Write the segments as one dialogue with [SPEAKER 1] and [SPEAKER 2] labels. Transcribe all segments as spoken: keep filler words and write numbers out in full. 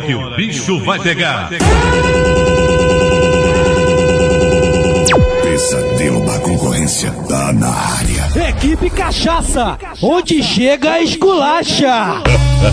[SPEAKER 1] que o bicho vai pegar.
[SPEAKER 2] Pesadelo da concorrência tá na área.
[SPEAKER 3] Equipe Cachaça, onde chega esculacha.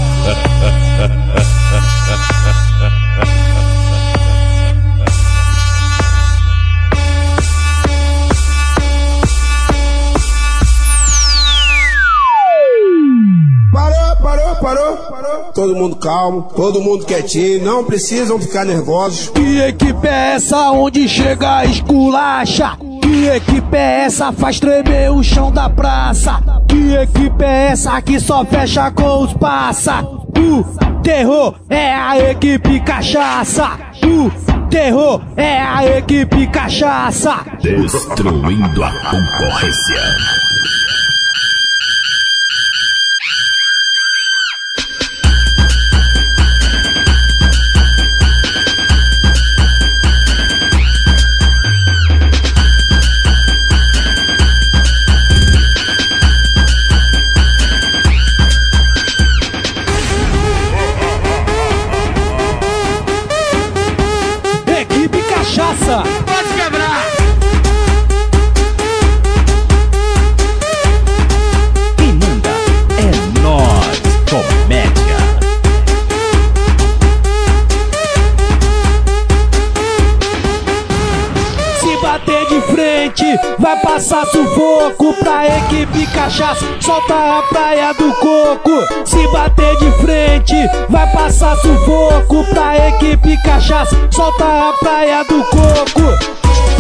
[SPEAKER 4] Parou, parou, parou. Todo mundo calmo, todo mundo quietinho, não precisam ficar nervosos.
[SPEAKER 3] Que equipe é essa onde chega a esculacha? Que equipe é essa faz tremer o chão da praça? Que equipe é essa que só fecha com os passa? O terror é a equipe Cachaça. O terror é a equipe Cachaça.
[SPEAKER 2] Destruindo a concorrência.
[SPEAKER 3] Pode quebrar!
[SPEAKER 5] Quem manda é nós, comédia.
[SPEAKER 3] Se bater de frente, vai passar sufoco pra equipe Cachaça. Solta a praia do coco. Se bater de frente, vai passar sufoco pra equipe Cachaça. Solta a praia do coco.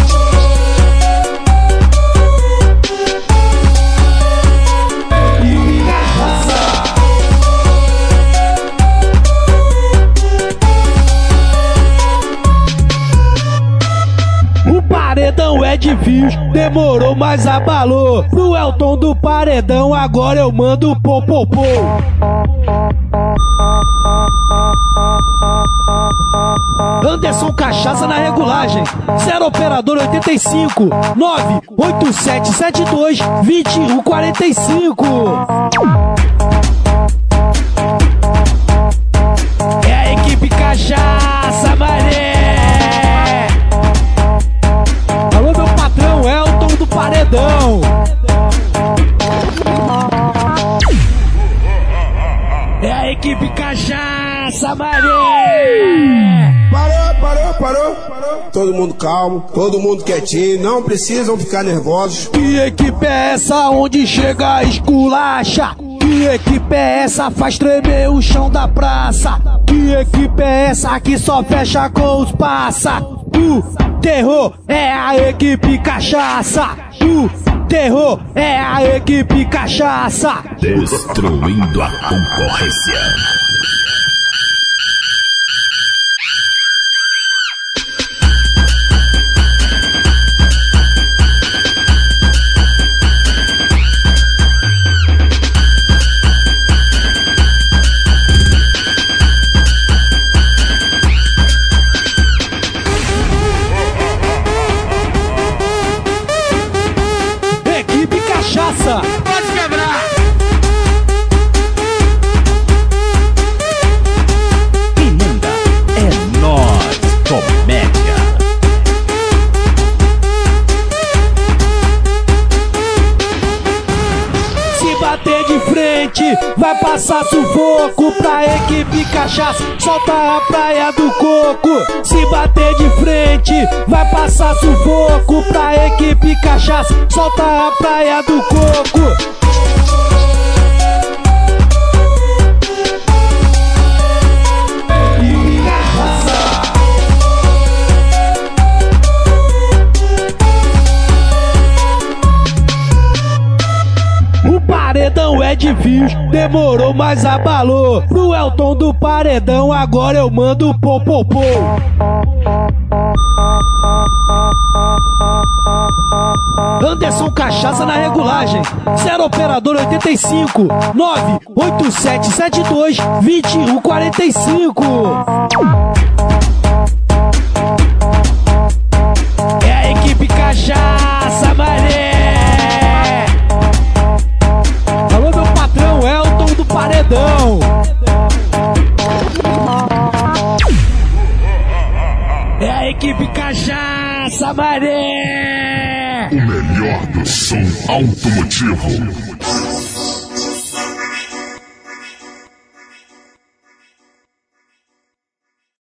[SPEAKER 3] O paredão é de fios, demorou, mas abalou. Pro Elton do paredão, agora eu mando pô, pô, pô. Anderson Cachaça na regulagem. Zero operador oitenta e cinco nove oito sete sete dois dois um quatro cinco. É a equipe Cachaça, mané. Alô, meu patrão Elton do paredão. É a equipe Cachaça, mané.
[SPEAKER 4] Parou, parou, parou, parou. Todo mundo calmo, todo mundo quietinho, não precisam ficar nervosos.
[SPEAKER 3] Que equipe é essa onde chega a esculacha? Que equipe é essa faz tremer o chão da praça? Que equipe é essa que só fecha com os passa? O terror é a equipe Cachaça. O terror é a equipe Cachaça.
[SPEAKER 2] Destruindo a concorrência.
[SPEAKER 3] Equipe Cachaça, pode quebrar!
[SPEAKER 5] Quem manda é nós, comédia.
[SPEAKER 3] Se bater de frente, vai passar sufoco pra equipe Cachaça. Solta a praia do coco. Se bater de frente, vai passar sufoco pra equipe Cachaça. Solta a praia do coco. O paredão é de fios, demorou, mas abalou. Pro Elton do paredão, agora eu mando pô, pô, pô. Anderson Cachaça na regulagem. Zero operador oitenta e cinco nove oito sete sete dois dois um quatro cinco. É a equipe Cachaça, mané. Alô, meu patrão Elton do paredão. a equipe Cachaça, mané!
[SPEAKER 2] O melhor do som automotivo.